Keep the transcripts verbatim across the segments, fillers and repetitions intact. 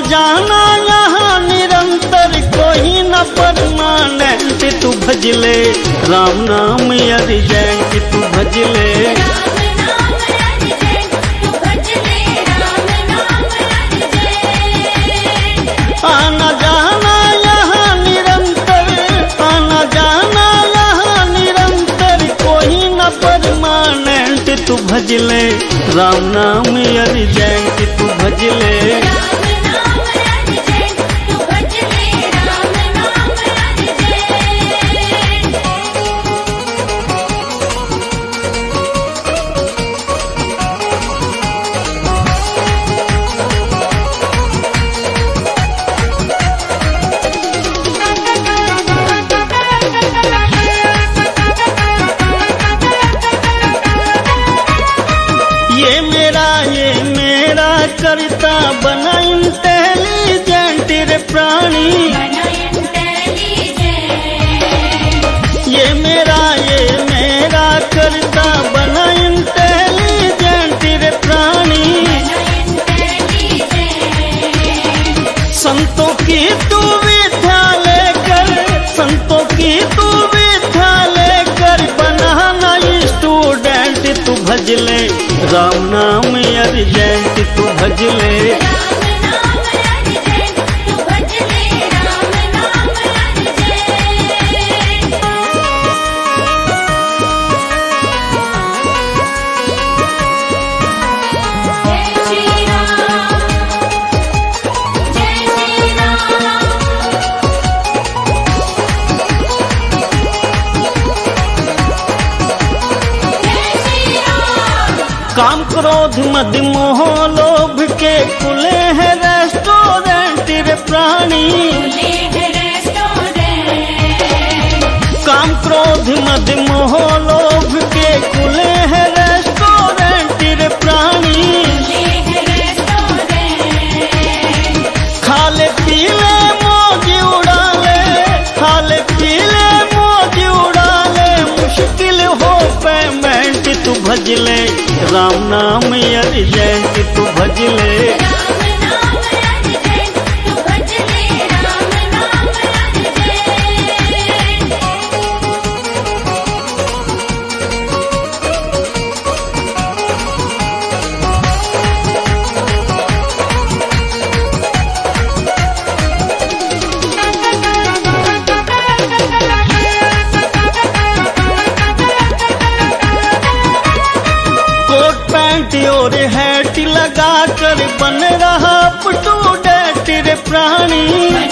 जाना यहाँ निरंतर कोई न परमानेंट तू भजले राम नाम अर्जेंट तू भजले आना जाना यहाँ निरंतर आना जाना यहाँ निरंतर कोई न परमानेंट तू भजले राम नाम अर्जेंट तू भजले ये मेरा ये मेरा करता बना इंटेलिजेंट रे प्राणी ये मेरा ये मेरा करता बना इंटेलिजेंट रे प्राणी संतों की तू विद्या लेकर संतों की तू विद्या लेकर बनाना स्टूडेंट तू भजले राम नाम अर्जेंट तू भजले काम क्रोध मद मोह लोभ के खुले हैं रेस्टोरेंट रे प्राणी काम क्रोध मद मोह लोभ के खुले हैं रेस्टोरेंट रे प्राणी खाले पीले मौज उड़ा ले खाले पीले मौज उड़ा ले मुश्किल हो पेमेंट तू भजले राम नाम अर्जेंट तू भजले और हैट लगा कर बन रहा स्टूडेंट रे प्राणी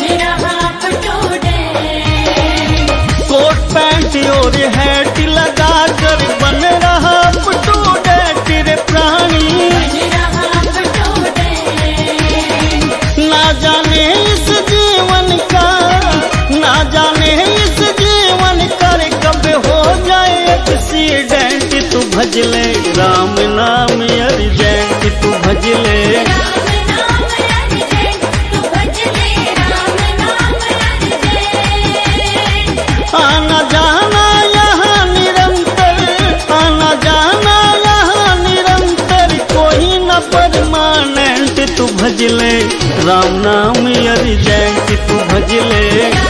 कोट पैंट और हैट लगा कर बन रहा स्टूडेंट रे प्राणी ना जाने इस जीवन का ना जाने इस जीवन का कब हो जाए एक्सीडेंट तू भजले राम नाम अर्जेंट तू भजले आना जाना यहाँ निरंतर आना जाना यहाँ निरंतर कोई न परमानेंट तू भजले राम नाम अर्जेंट तू भजले